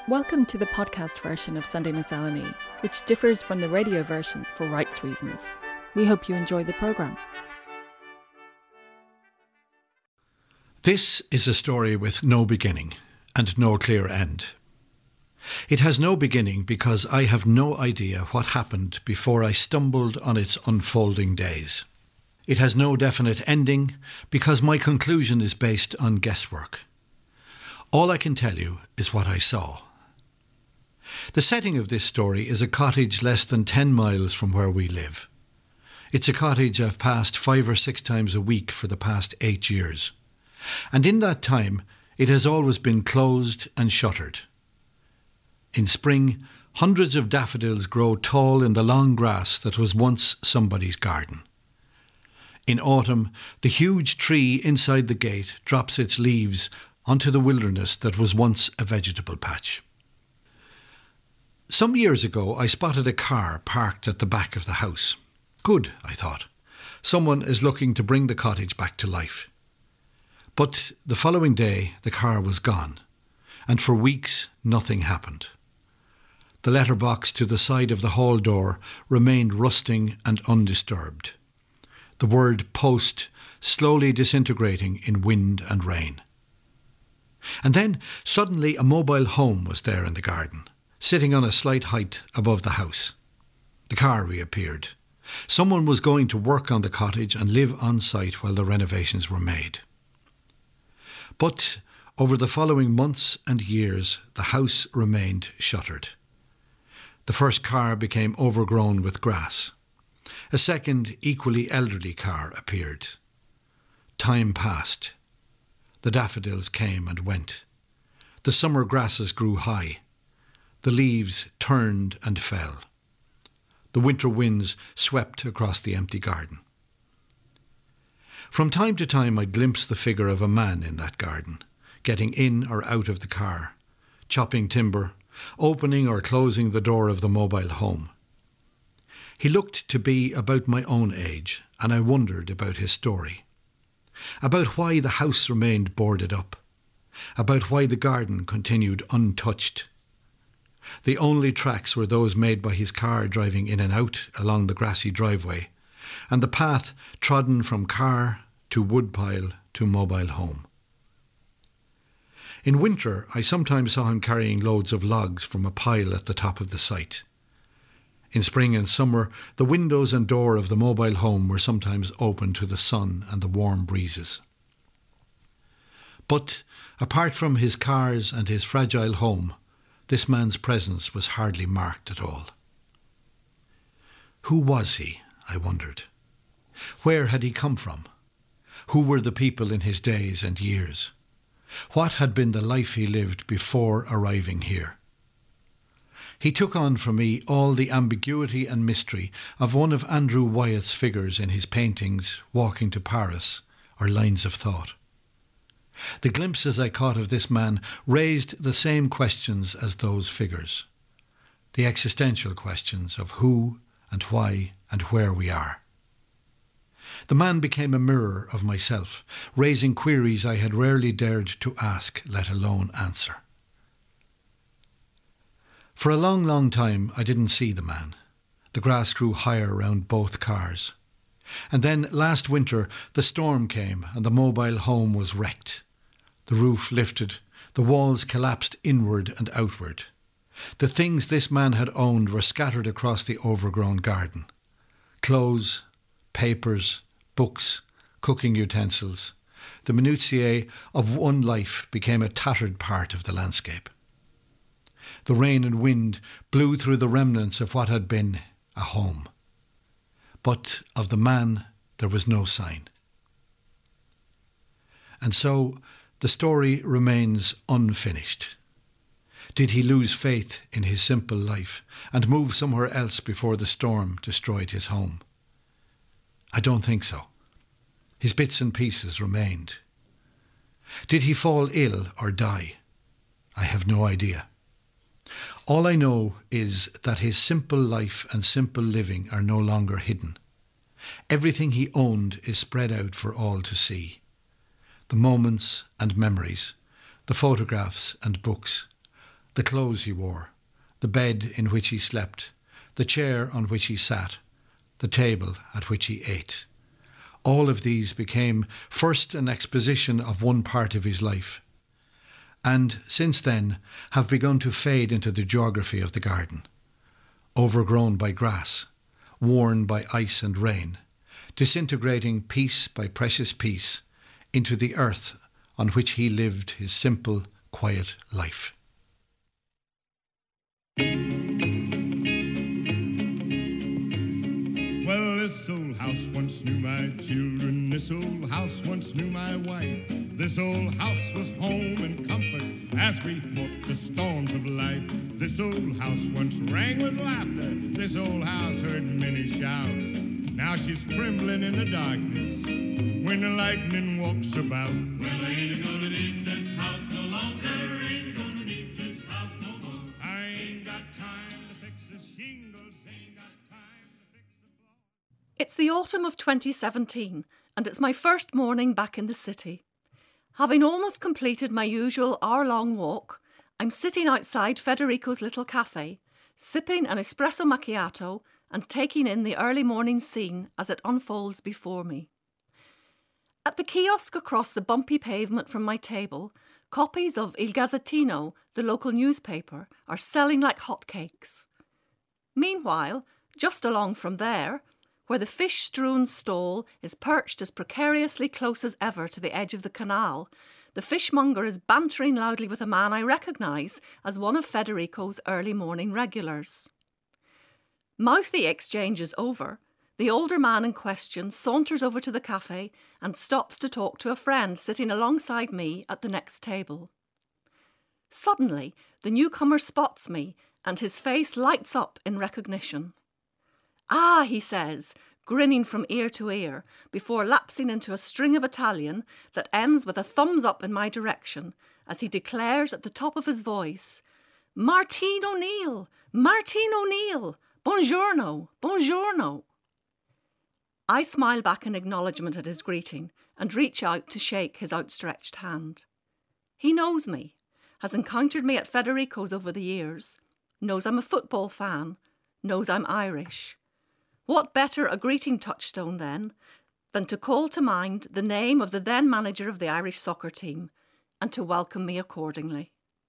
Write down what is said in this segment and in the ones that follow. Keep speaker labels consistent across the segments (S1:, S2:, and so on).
S1: Welcome to the podcast version of Sunday Miscellany, which differs from the radio version for rights reasons. We hope you enjoy the programme.
S2: This is a story with no beginning and no clear end. It has no beginning because I have no idea what happened before I stumbled on its unfolding days. It has no definite ending because my conclusion is based on guesswork. All I can tell you is what I saw. The setting of this story is a cottage less than 10 miles from where we live. It's a cottage I've passed 5 or 6 times a week for the past 8 years. And in that time, it has always been closed and shuttered. In spring, hundreds of daffodils grow tall in the long grass that was once somebody's garden. In autumn, the huge tree inside the gate drops its leaves onto the wilderness that was once a vegetable patch. Some years ago, I spotted a car parked at the back of the house. Good, I thought. Someone is looking to bring the cottage back to life. But the following day, the car was gone, and for weeks, nothing happened. The letterbox to the side of the hall door remained rusting and undisturbed. The word post slowly disintegrating in wind and rain. And then, suddenly, a mobile home was there in the garden, sitting on a slight height above the house. The car reappeared. Someone was going to work on the cottage and live on site while the renovations were made. But over the following months and years, the house remained shuttered. The first car became overgrown with grass. A second, equally elderly car appeared. Time passed. The daffodils came and went. The summer grasses grew high. The leaves turned and fell. The winter winds swept across the empty garden. From time to time I glimpsed the figure of a man in that garden, getting in or out of the car, chopping timber, opening or closing the door of the mobile home. He looked to be about my own age, and I wondered about his story. About why the house remained boarded up. About why the garden continued untouched. The only tracks were those made by his car driving in and out along the grassy driveway, and the path trodden from car to woodpile to mobile home. In winter, I sometimes saw him carrying loads of logs from a pile at the top of the site. In spring and summer, the windows and door of the mobile home were sometimes open to the sun and the warm breezes. But, apart from his cars and his fragile home, this man's presence was hardly marked at all. Who was he, I wondered? Where had he come from? Who were the people in his days and years? What had been the life he lived before arriving here? He took on for me all the ambiguity and mystery of one of Andrew Wyatt's figures in his paintings Walking to Paris or Lines of Thought. The glimpses I caught of this man raised the same questions as those figures, the existential questions of who and why and where we are. The man became a mirror of myself, raising queries I had rarely dared to ask, let alone answer. For a long, long time I didn't see the man. The grass grew higher around both cars. And then last winter the storm came and the mobile home was wrecked. The roof lifted, the walls collapsed inward and outward. The things this man had owned were scattered across the overgrown garden. Clothes, papers, books, cooking utensils. The minutiae of one life became a tattered part of the landscape. The rain and wind blew through the remnants of what had been a home. But of the man there was no sign. And so the story remains unfinished. Did he lose faith in his simple life and move somewhere else before the storm destroyed his home? I don't think so. His bits and pieces remained. Did he fall ill or die? I have no idea. All I know is that his simple life and simple living are no longer hidden. Everything he owned is spread out for all to see. The moments and memories, the photographs and books, the clothes he wore, the bed in which he slept, the chair on which he sat, the table at which he ate. All of these became first an exposition of one part of his life, and since then have begun to fade into the geography of the garden, overgrown by grass, worn by ice and rain, disintegrating piece by precious piece into the earth on which he lived his simple, quiet life.
S3: Well, this old house once knew my children. This old house once knew my wife. This old house was home and comfort as we fought the storms of life. This old house once rang with laughter. This old house heard many shouts. Now she's trembling in the darkness when the lightning walks about.
S4: Well, I ain't gonna need this house no longer. Ain't gonna need this house no more.
S3: I ain't got time to fix the shingles. Ain't got time to fix the floor.
S1: It's the autumn of 2017, and it's my first morning back in the city. Having almost completed my usual hour-long walk, I'm sitting outside Federico's little cafe, sipping an espresso macchiato and taking in the early morning scene as it unfolds before me. At the kiosk across the bumpy pavement from my table, copies of Il Gazzettino, the local newspaper, are selling like hotcakes. Meanwhile, just along from there, where the fish-strewn stall is perched as precariously close as ever to the edge of the canal, the fishmonger is bantering loudly with a man I recognise as one of Federico's early morning regulars. Mouthy exchanges over, the older man in question saunters over to the cafe and stops to talk to a friend sitting alongside me at the next table. Suddenly, the newcomer spots me and his face lights up in recognition. "Ah," he says, grinning from ear to ear, before lapsing into a string of Italian that ends with a thumbs up in my direction as he declares at the top of his voice, "Martine O'Neill! Martine O'Neill! Buongiorno! Buongiorno!" I smile back in acknowledgement at his greeting and reach out to shake his outstretched hand. He knows me, has encountered me at Federico's over the years, knows I'm a football fan, knows I'm Irish. What better a greeting touchstone, then, than to call to mind the name of the then manager of the Irish soccer team and to welcome me accordingly?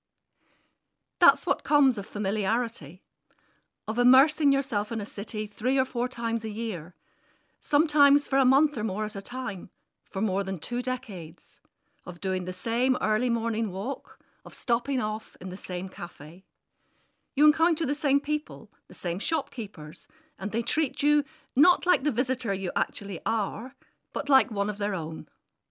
S1: That's what comes of familiarity, of immersing yourself in a city 3 or 4 times a year, sometimes for a month or more at a time, for more than 2 decades, of doing the same early morning walk, of stopping off in the same cafe. You encounter the same people, the same shopkeepers, and they treat you not like the visitor you actually are, but like one of their own.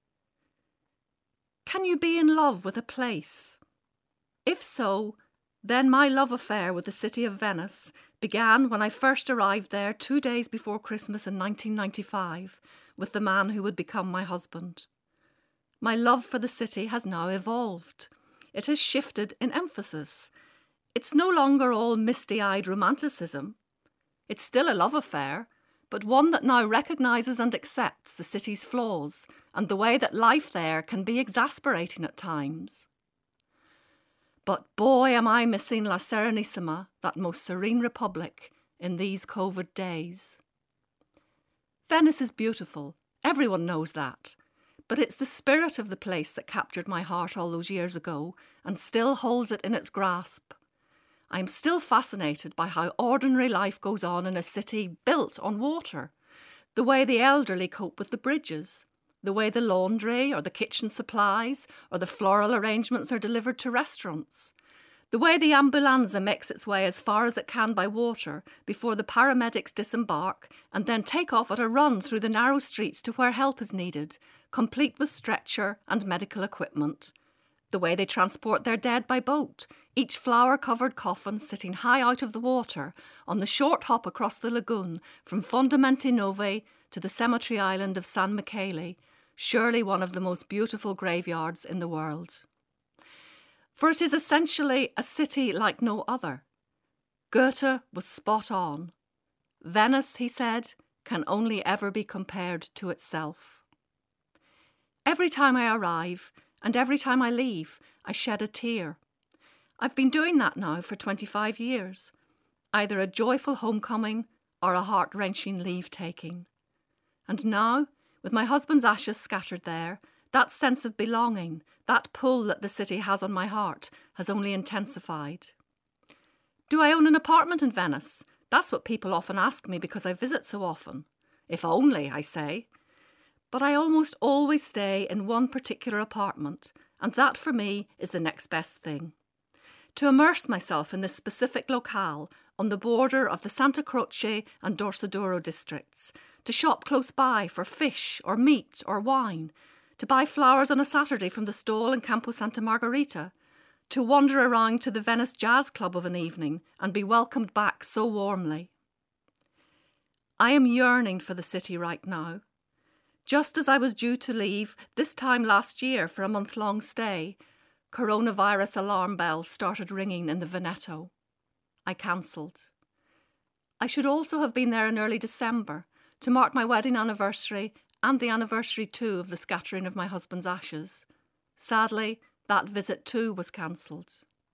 S1: Can you be in love with a place? If so, then my love affair with the city of Venice began when I first arrived there 2 days before Christmas in 1995 with the man who would become my husband. My love for the city has now evolved. It has shifted in emphasis. It's no longer all misty-eyed romanticism. It's still a love affair, but one that now recognises and accepts the city's flaws and the way that life there can be exasperating at times. But boy, am I missing La Serenissima, that most serene republic, in these COVID days. Venice is beautiful, everyone knows that, but it's the spirit of the place that captured my heart all those years ago and still holds it in its grasp. I am still fascinated by how ordinary life goes on in a city built on water, the way the elderly cope with the bridges, the way the laundry or the kitchen supplies or the floral arrangements are delivered to restaurants, the way the ambulanza makes its way as far as it can by water before the paramedics disembark and then take off at a run through the narrow streets to where help is needed, complete with stretcher and medical equipment, the way they transport their dead by boat, each flower-covered coffin sitting high out of the water on the short hop across the lagoon from Fondamenti Nuovi to the cemetery island of San Michele, surely one of the most beautiful graveyards in the world. For it is essentially a city like no other. Goethe was spot on. Venice, he said, can only ever be compared to itself. Every time I arrive, and every time I leave, I shed a tear. I've been doing that now for 25 years, either a joyful homecoming or a heart-wrenching leave-taking. And now, with my husband's ashes scattered there, that sense of belonging, that pull that the city has on my heart, has only intensified. Do I own an apartment in Venice? That's what people often ask me because I visit so often. If only, I say. But I almost always stay in one particular apartment, and that for me is the next best thing. To immerse myself in this specific locale on the border of the Santa Croce and Dorsoduro districts, to shop close by for fish or meat or wine, to buy flowers on a Saturday from the stall in Campo Santa Margherita, to wander around to the Venice Jazz Club of an evening and be welcomed back so warmly. I am yearning for the city right now. Just as I was due to leave this time last year for a month-long stay, coronavirus alarm bells started ringing in the Veneto. I cancelled. I should also have been there in early December to mark my wedding anniversary and the anniversary too of the scattering of my husband's ashes. Sadly, that visit too was cancelled.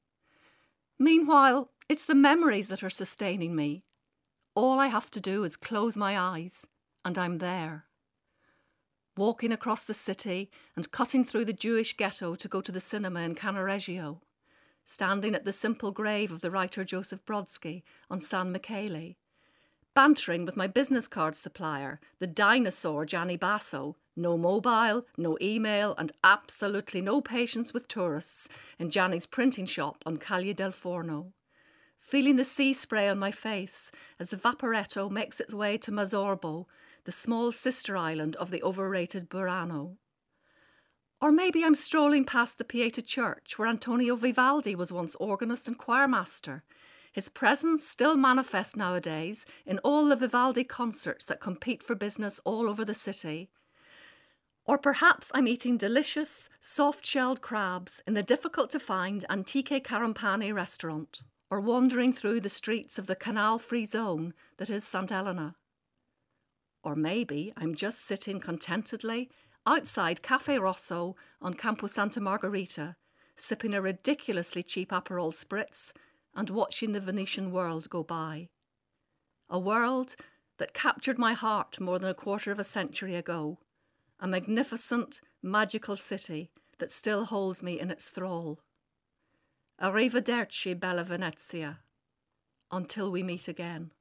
S1: Meanwhile, it's the memories that are sustaining me. All I have to do is close my eyes, and I'm there. Walking across the city and cutting through the Jewish ghetto to go to the cinema in Cannaregio, standing at the simple grave of the writer Joseph Brodsky on San Michele, bantering with my business card supplier, the dinosaur Gianni Basso, no mobile, no email, and absolutely no patience with tourists in Gianni's printing shop on Calle del Forno, feeling the sea spray on my face as the Vaporetto makes its way to Mazzorbo, the small sister island of the overrated Burano. Or maybe I'm strolling past the Pieta Church where Antonio Vivaldi was once organist and choirmaster, his presence still manifest nowadays in all the Vivaldi concerts that compete for business all over the city. Or perhaps I'm eating delicious, soft-shelled crabs in the difficult-to-find Antiche Carampani restaurant, or wandering through the streets of the canal-free zone that is St. Helena. Or maybe I'm just sitting contentedly outside Cafe Rosso on Campo Santa Margherita, sipping a ridiculously cheap Aperol Spritz and watching the Venetian world go by. A world that captured my heart more than a quarter of a century ago. A magnificent, magical city that still holds me in its thrall. Arrivederci, bella Venezia. Until we meet again.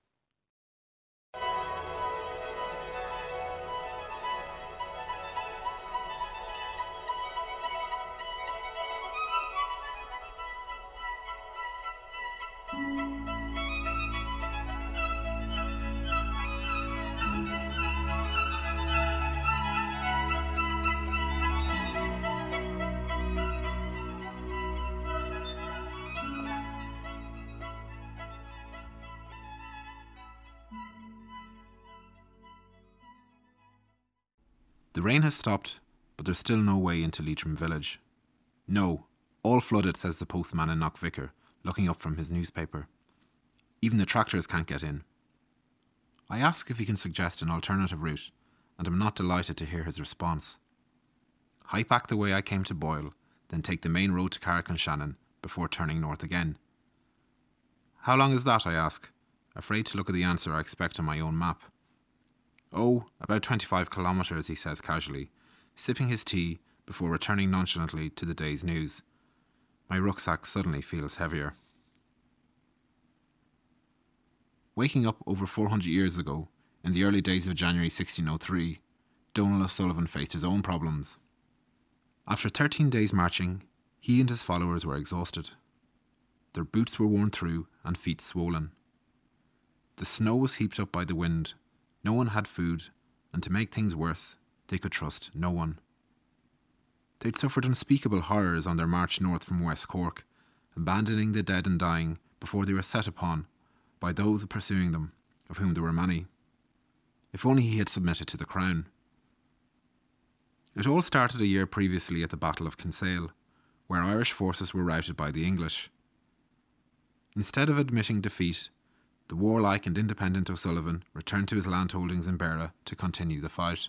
S5: The rain has stopped, but there's still no way into Leitrim village. No, all flooded, says the postman in Knockvicar, looking up from his newspaper. Even the tractors can't get in. I ask if he can suggest an alternative route, and am not delighted to hear his response. Hike back the way I came to Boyle, then take the main road to Carrick-on-Shannon before turning north again. How long is that, I ask, afraid to look at the answer I expect on my own map. Oh, about 25 kilometres, he says casually, sipping his tea before returning nonchalantly to the day's news. My rucksack suddenly feels heavier. Waking up over 400 years ago, in the early days of January 1603, Donal O'Sullivan faced his own problems. After 13 days marching, he and his followers were exhausted. Their boots were worn through and feet swollen. The snow was heaped up by the wind. No one had food, and to make things worse, they could trust no one. They'd suffered unspeakable horrors on their march north from West Cork, abandoning the dead and dying before they were set upon by those pursuing them, of whom there were many. If only he had submitted to the crown. It all started a year previously at the Battle of Kinsale, where Irish forces were routed by the English. Instead of admitting defeat, the warlike and independent O'Sullivan returned to his landholdings in Beara to continue the fight.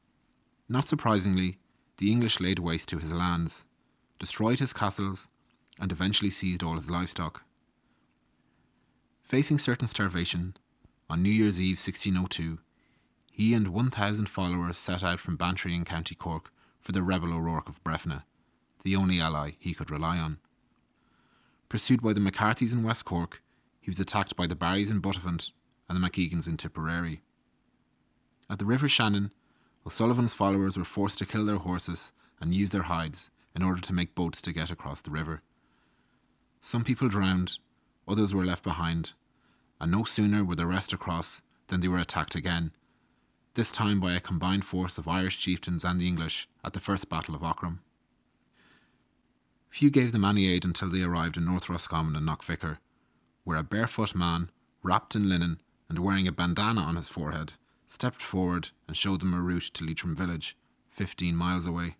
S5: Not surprisingly, the English laid waste to his lands, destroyed his castles, and eventually seized all his livestock. Facing certain starvation, on New Year's Eve 1602, he and 1,000 followers set out from Bantry in County Cork for the rebel O'Rourke of Breffna, the only ally he could rely on. Pursued by the McCarthys in West Cork, he was attacked by the Barrys in Buttevant and the McEgans in Tipperary. At the River Shannon, O'Sullivan's followers were forced to kill their horses and use their hides in order to make boats to get across the river. Some people drowned, others were left behind, and no sooner were the rest across than they were attacked again, this time by a combined force of Irish chieftains and the English at the First Battle of Aughrim. Few gave them any aid until they arrived in North Roscommon and Knockvicar, where a barefoot man, wrapped in linen and wearing a bandana on his forehead, stepped forward and showed them a route to Leitrim village, 15 miles away.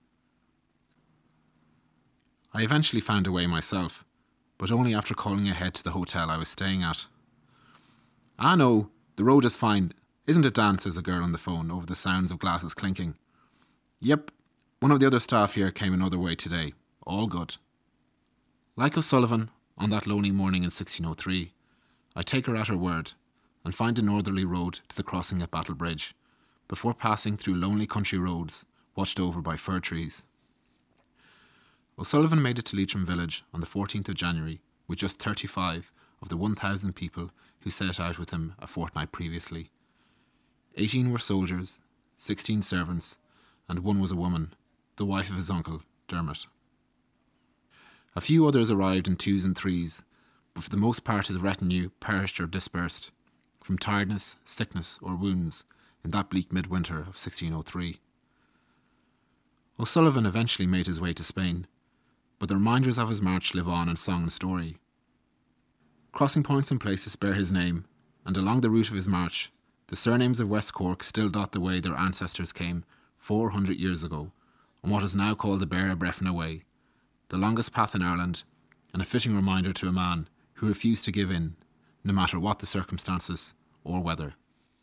S5: I eventually found a way myself, but only after calling ahead to the hotel I was staying at. "Ah no, the road is fine, isn't it, Dan?" says a girl on the phone over the sounds of glasses clinking. "Yep, one of the other staff here came another way today. All good." Like O'Sullivan, on that lonely morning in 1603, I take her at her word and find a northerly road to the crossing at Battle Bridge, before passing through lonely country roads watched over by fir trees. O'Sullivan made it to Leitrim village on the 14th of January with just 35 of the 1,000 people who set out with him a fortnight previously. 18 were soldiers, 16 servants, and one was a woman, the wife of his uncle, Dermot. A few others arrived in 2s and 3s, but for the most part his retinue perished or dispersed, from tiredness, sickness, or wounds in that bleak midwinter of 1603. O'Sullivan eventually made his way to Spain, but the reminders of his march live on in song and story. Crossing points and places bear his name, and along the route of his march, the surnames of West Cork still dot the way their ancestors came 400 years ago, on what is now called the Beara Breffna Way, the longest path in Ireland, and a fitting reminder to a man who refused to give in, no matter what the circumstances or weather.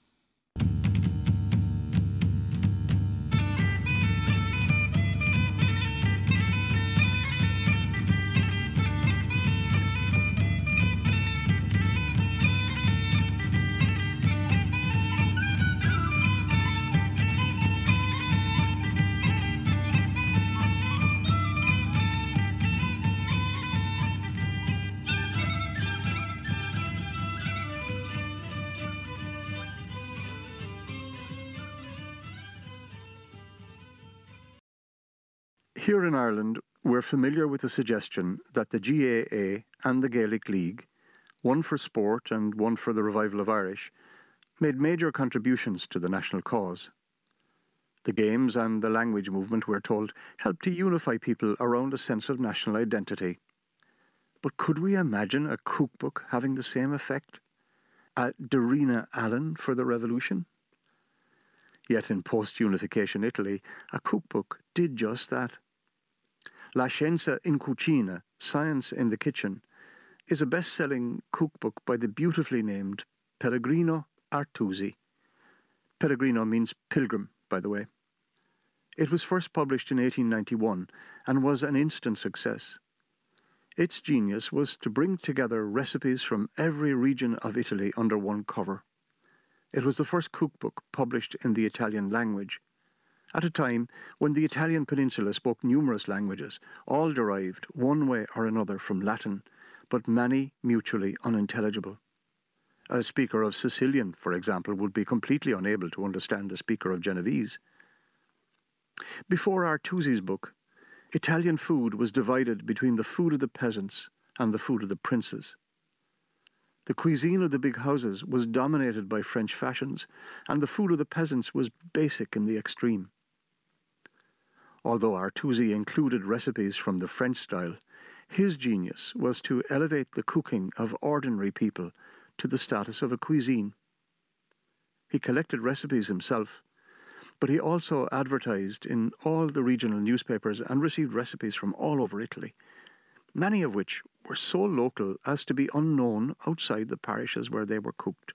S6: Here in Ireland, we're familiar with the suggestion that the GAA and the Gaelic League, one for sport and one for the revival of Irish, made major contributions to the national cause. The games and the language movement, we're told, helped to unify people around a sense of national identity. But could we imagine a cookbook having the same effect? A Darina Allen for the revolution? Yet in post-unification Italy, a cookbook did just that. La Scienza in Cucina, Science in the Kitchen, is a best-selling cookbook by the beautifully named Pellegrino Artusi. Pellegrino means pilgrim, by the way. It was first published in 1891 and was an instant success. Its genius was to bring together recipes from every region of Italy under one cover. It was the first cookbook published in the Italian language, at a time when the Italian peninsula spoke numerous languages, all derived one way or another from Latin, but many mutually unintelligible. A speaker of Sicilian, for example, would be completely unable to understand the speaker of Genovese. Before Artusi's book, Italian food was divided between the food of the peasants and the food of the princes. The cuisine of the big houses was dominated by French fashions, and the food of the peasants was basic in the extreme. Although Artusi included recipes from the French style, his genius was to elevate the cooking of ordinary people to the status of a cuisine. He collected recipes himself, but he also advertised in all the regional newspapers and received recipes from all over Italy, many of which were so local as to be unknown outside the parishes where they were cooked.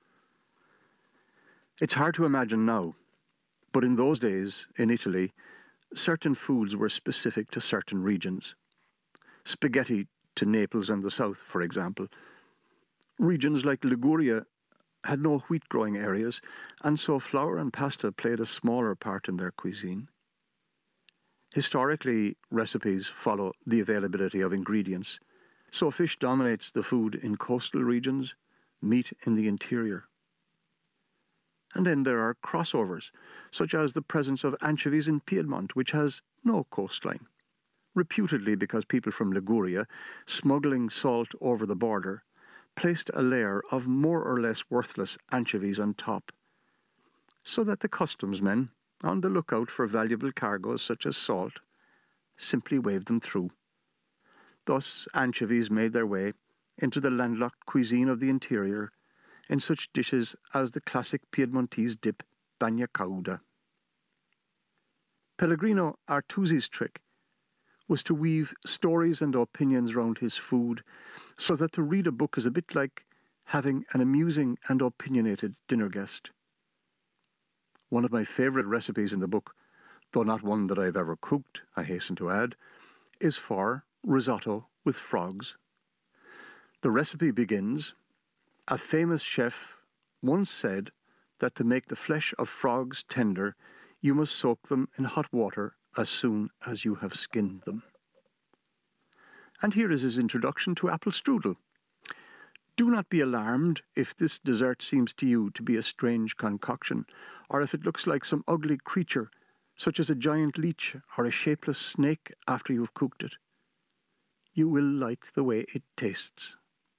S6: It's hard to imagine now, but in those days, in Italy, certain foods were specific to certain regions. spaghetti to Naples and the south, for example. Regions like Liguria had no wheat-growing areas, and so flour and pasta played a smaller part in their cuisine. Historically, recipes follow the availability of ingredients, so fish dominates the food in coastal regions, meat in the interior. And then there are crossovers, such as the presence of anchovies in Piedmont, which has no coastline, reputedly because people from Liguria, smuggling salt over the border, placed a layer of more or less worthless anchovies on top, so that the customs men, on the lookout for valuable cargoes such as salt, simply waved them through. Thus, anchovies made their way into the landlocked cuisine of the interior in such dishes as the classic Piedmontese dip bagna cauda. Pellegrino Artusi's trick was to weave stories and opinions round his food so that to read a book is a bit like having an amusing and opinionated dinner guest. One of my favourite recipes in the book, though not one that I've ever cooked, I hasten to add, is for risotto with frogs. The recipe begins, "A famous chef once said that to make the flesh of frogs tender, you must soak them in hot water as soon as you have skinned them." And here is his introduction to apple strudel. Do not be alarmed if this dessert seems to you to be a strange concoction, or if it looks like some ugly creature, such as a giant leech or a shapeless snake after you have cooked it. You will like the way it tastes.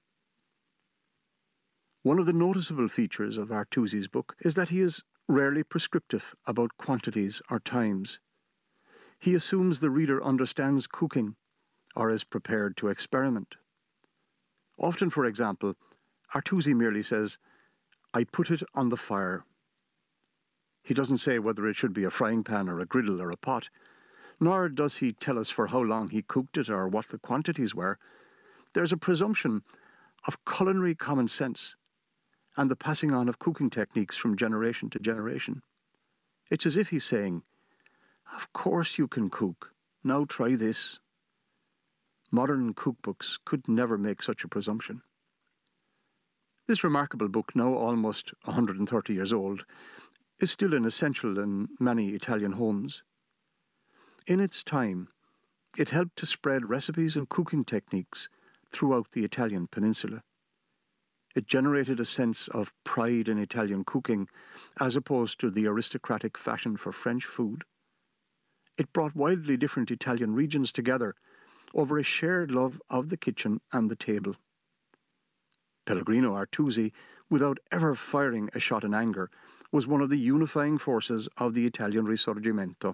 S6: One of the noticeable features of Artusi's book is that he is rarely prescriptive about quantities or times. He assumes the reader understands cooking or is prepared to experiment. Often, for example, Artusi merely says, "I put it on the fire." He doesn't say whether it should be a frying pan or a griddle or a pot, nor does he tell us for how long he cooked it or what the quantities were. There's a presumption of culinary common sense and the passing on of cooking techniques from generation to generation. It's as if he's saying, "Of course you can cook. Now try this." Modern cookbooks could never make such a presumption. This remarkable book, now almost 130 years old, is still an essential in many Italian homes. In its time, it helped to spread recipes and cooking techniques throughout the Italian peninsula. It generated a sense of pride in Italian cooking as opposed to the aristocratic fashion for French food. It brought wildly different Italian regions together over a shared love of the kitchen and the table. Pellegrino Artusi, without ever firing a shot in anger, was one of the unifying forces of the Italian Risorgimento.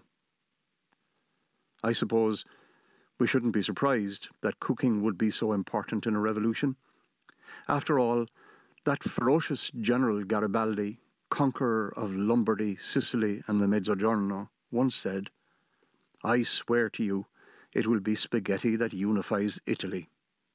S6: I suppose we shouldn't be surprised that cooking would be so important in a revolution. After all, that ferocious General Garibaldi, conqueror of Lombardy, Sicily, and the Mezzogiorno, once said, "I swear to you, it will be spaghetti that unifies Italy."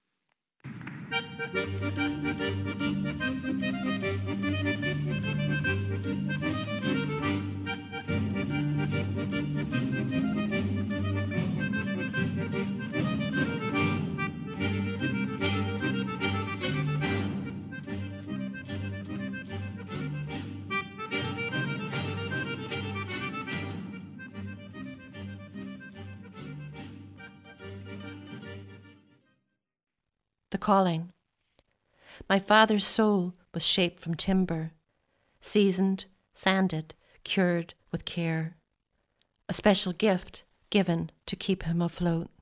S7: The calling. My father's soul was shaped from timber, seasoned, sanded, cured with care, a special gift given to keep him afloat.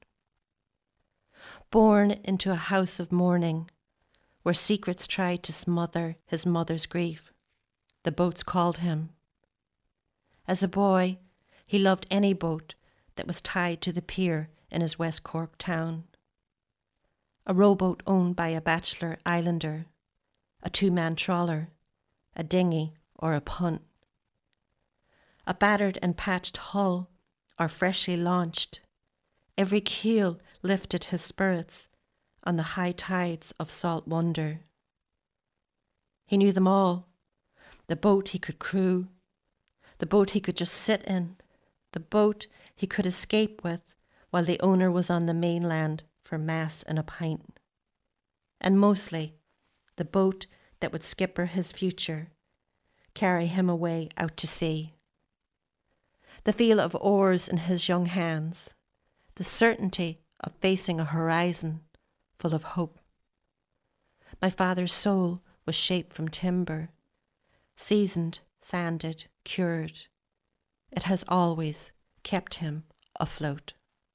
S7: Born into a house of mourning, where secrets tried to smother his mother's grief, the boats called him. As a boy, he loved any boat that was tied to the pier in his West Cork town. A rowboat owned by a bachelor islander, a two-man trawler, a dinghy or a punt. A battered and patched hull or freshly launched, every keel lifted his spirits on the high tides of salt wonder. He knew them all, the boat he could crew, the boat he could just sit in, the boat he could escape with while the owner was on the mainland for mass and a pint. And mostly the boat that would skipper his future, carry him away out to sea. The feel of oars in his young hands, the certainty of facing a horizon full of hope. My father's soul was shaped from timber, seasoned, sanded, cured. It has always kept him afloat.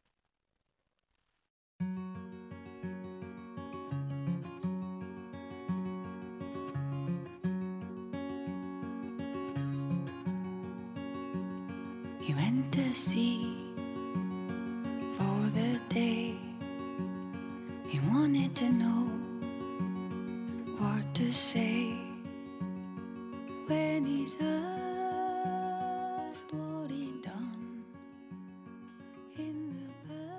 S8: He went to sea for the day. He wanted to know what to say when he's asked what he'd done in the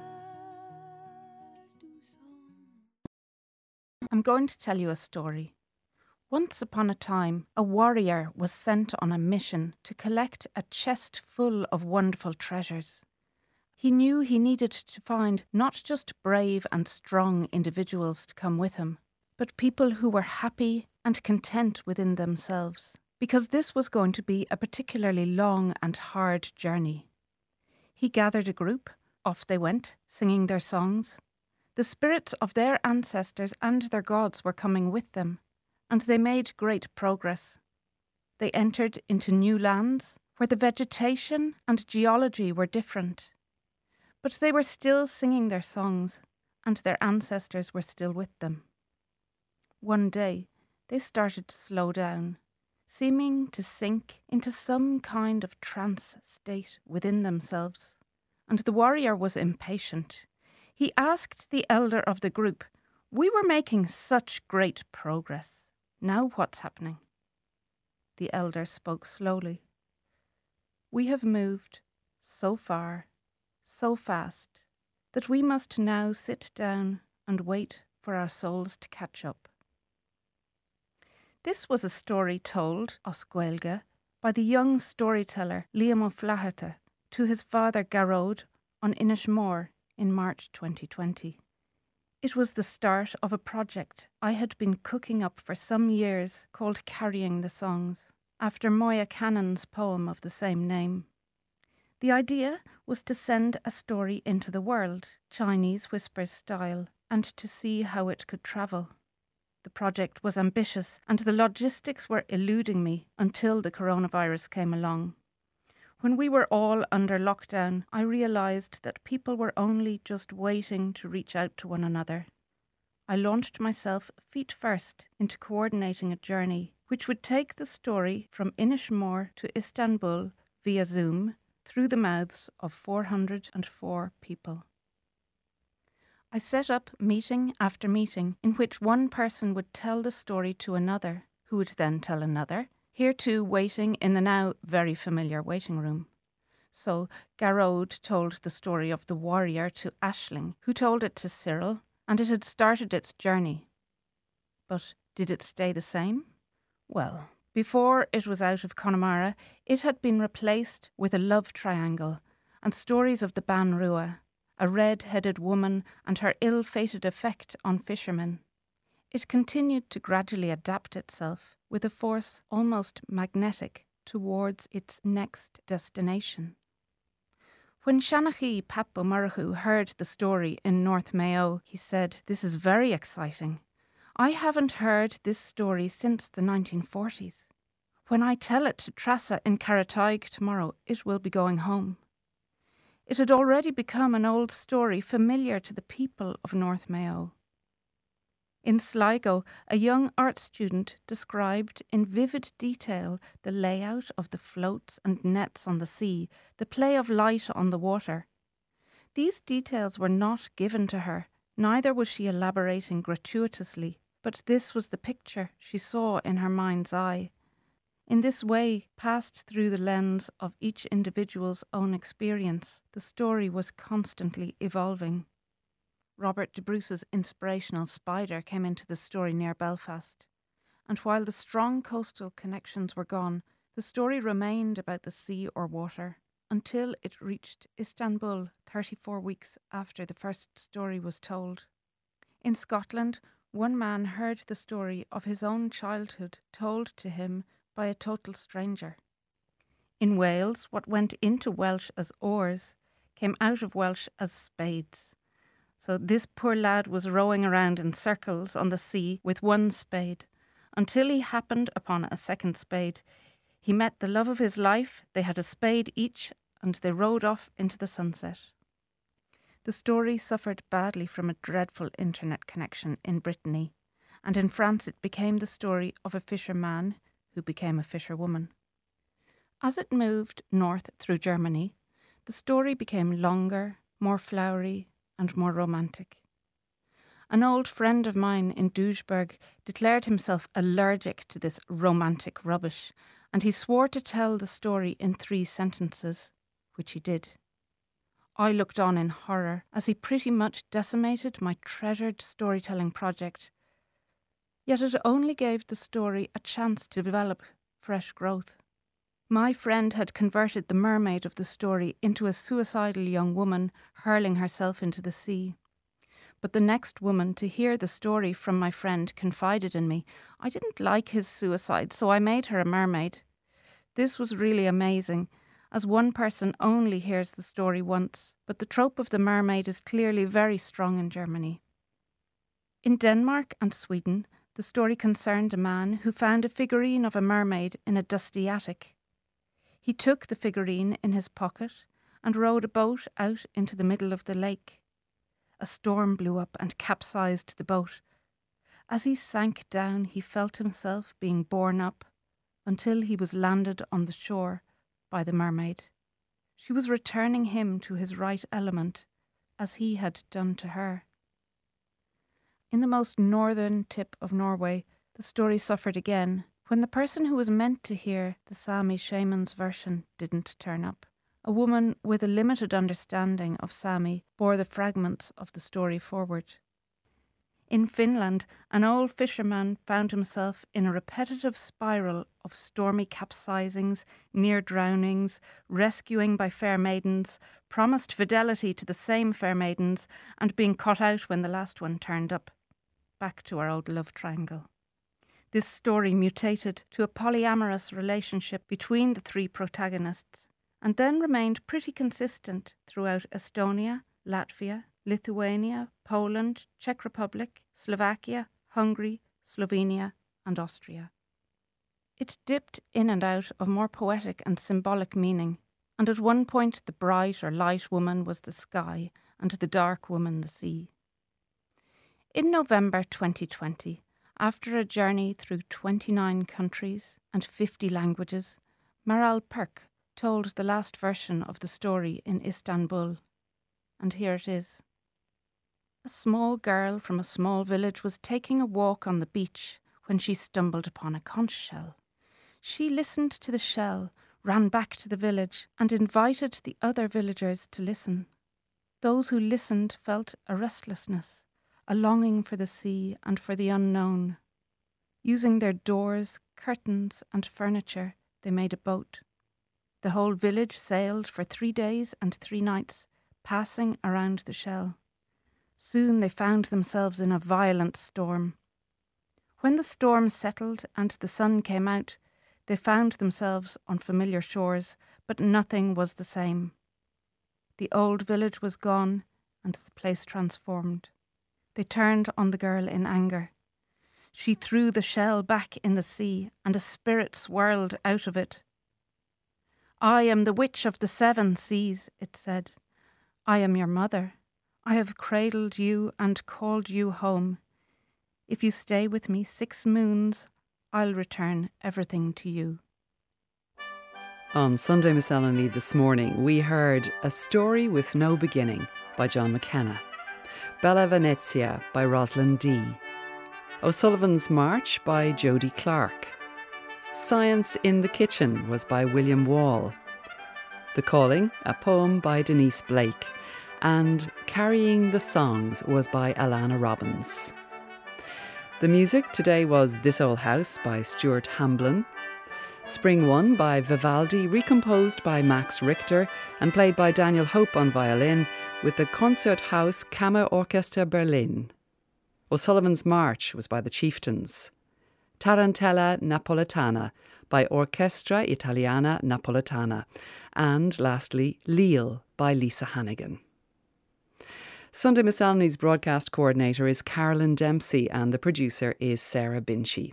S8: past to some.
S9: I'm going to tell you a story. Once upon a time, a warrior was sent on a mission to collect a chest full of wonderful treasures. He knew he needed to find not just brave and strong individuals to come with him, but people who were happy and content within themselves, because this was going to be a particularly long and hard journey. He gathered a group, off they went, singing their songs. The spirits of their ancestors and their gods were coming with them, and they made great progress. They entered into new lands where the vegetation and geology were different. But they were still singing their songs, and their ancestors were still with them. One day, they started to slow down, seeming to sink into some kind of trance state within themselves. And the warrior was impatient. He asked the elder of the group, "We were making such great progress. Now what's happening?" The elder spoke slowly. "We have moved so far, so fast, that we must now sit down and wait for our souls to catch up." This was a story told, os Gaeilge, by the young storyteller Liam O'Flaherty to his father Garrod on Inishmore in March 2020. It was the start of a project I had been cooking up for some years called Carrying the Songs, after Moya Cannon's poem of the same name. The idea was to send a story into the world, Chinese Whispers style, and to see how it could travel. The project was ambitious and the logistics were eluding me until the coronavirus came along. When we were all under lockdown, I realised that people were only just waiting to reach out to one another. I launched myself feet first into coordinating a journey which would take the story from Inishmore to Istanbul via Zoom through the mouths of 404 people. I set up meeting after meeting in which one person would tell the story to another, who would then tell another, here too waiting in the now very familiar waiting room. So Garrod told the story of the warrior to Aisling, who told it to Cyril, and it had started its journey. But did it stay the same? Well, before it was out of Connemara, it had been replaced with a love triangle and stories of the Ban Rua, a red-headed woman and her ill-fated effect on fishermen. It continued to gradually adapt itself with a force almost magnetic towards its next destination. When Shanachi Papo Marahu heard the story in North Mayo, he said, "This is very exciting. I haven't heard this story since the 1940s. When I tell it to Trasa in Carataig tomorrow, it will be going home." It had already become an old story familiar to the people of North Mayo. In Sligo, a young art student described in vivid detail the layout of the floats and nets on the sea, the play of light on the water. These details were not given to her, neither was she elaborating gratuitously, but this was the picture she saw in her mind's eye. In this way, passed through the lens of each individual's own experience, the story was constantly evolving. Robert de Bruce's inspirational spider came into the story near Belfast, and while the strong coastal connections were gone, the story remained about the sea or water, until it reached Istanbul 34 weeks after the first story was told. In Scotland, one man heard the story of his own childhood told to him by a total stranger. In Wales, what went into Welsh as oars came out of Welsh as spades. So this poor lad was rowing around in circles on the sea with one spade, until he happened upon a second spade. He met the love of his life, they had a spade each, and they rowed off into the sunset. The story suffered badly from a dreadful internet connection in Brittany, and in France it became the story of a fisherman who became a fisherwoman. As it moved north through Germany, the story became longer, more flowery, and more romantic. An old friend of mine in Duisburg declared himself allergic to this romantic rubbish, and he swore to tell the story in 3 sentences, which he did. I looked on in horror as he pretty much decimated my treasured storytelling project. Yet it only gave the story a chance to develop fresh growth. My friend had converted the mermaid of the story into a suicidal young woman hurling herself into the sea. But the next woman to hear the story from my friend confided in me. I didn't like his suicide, so I made her a mermaid. This was really amazing, as one person only hears the story once, but the trope of the mermaid is clearly very strong in Germany. In Denmark and Sweden, the story concerned a man who found a figurine of a mermaid in a dusty attic. He took the figurine in his pocket and rowed a boat out into the middle of the lake. A storm blew up and capsized the boat. As he sank down, he felt himself being borne up until he was landed on the shore by the mermaid. She was returning him to his right element, as he had done to her. In the most northern tip of Norway, the story suffered again when the person who was meant to hear the Sami shaman's version didn't turn up. A woman with a limited understanding of Sami bore the fragments of the story forward. In Finland, an old fisherman found himself in a repetitive spiral of stormy capsizings, near drownings, rescuing by fair maidens, promised fidelity to the same fair maidens, and being caught out when the last one turned up. Back to our old love triangle. This story mutated to a polyamorous relationship between the 3 protagonists, and then remained pretty consistent throughout Estonia, Latvia, Lithuania, Poland, Czech Republic, Slovakia, Hungary, Slovenia, and Austria. It dipped in and out of more poetic and symbolic meaning, and at one point the bright or light woman was the sky, and the dark woman the sea. In November 2020, after a journey through 29 countries and 50 languages, Maral Perk told the last version of the story in Istanbul. And here it is. A small girl from a small village was taking a walk on the beach when she stumbled upon a conch shell. She listened to the shell, ran back to the village, and invited the other villagers to listen. Those who listened felt a restlessness, a longing for the sea and for the unknown. Using their doors, curtains, and furniture, they made a boat. The whole village sailed for 3 days and 3 nights, passing around the shell. Soon they found themselves in a violent storm. When the storm settled and the sun came out, they found themselves on familiar shores, but nothing was the same. The old village was gone and the place transformed. They turned on the girl in anger. She threw the shell back in the sea, and a spirit swirled out of it. "I am the witch of the 7 seas," it said. "I am your mother. I have cradled you and called you home. If you stay with me 6 moons, I'll return everything to you."
S10: On Sunday Miscellany this morning, we heard A Story with No Beginning by John McKenna, Bella Venezia by Rosalind D, O'Sullivan's March by Jodie Clark, Science in the Kitchen was by William Wall, The Calling, a poem by Denise Blake, and Carrying the Songs was by Alana Robbins. The music today was This Old House by Stuart Hamblin, Spring One by Vivaldi, recomposed by Max Richter and played by Daniel Hope on violin with the Konzerthaus Kammerorchester Berlin. O'Sullivan's March was by the Chieftains. Tarantella Napoletana by Orchestra Italiana Napoletana. And lastly, Leal by Lisa Hannigan. Sunday Miscellany's broadcast coordinator is Carolyn Dempsey and the producer is Sarah Binchy.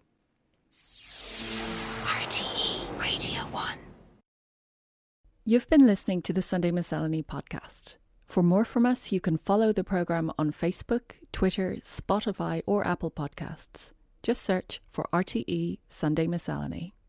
S8: RTE Radio 1.
S11: You've been listening to the Sunday Miscellany podcast. For more from us, you can follow the programme on Facebook, Twitter, Spotify or Apple Podcasts. Just search for RTE Sunday Miscellany.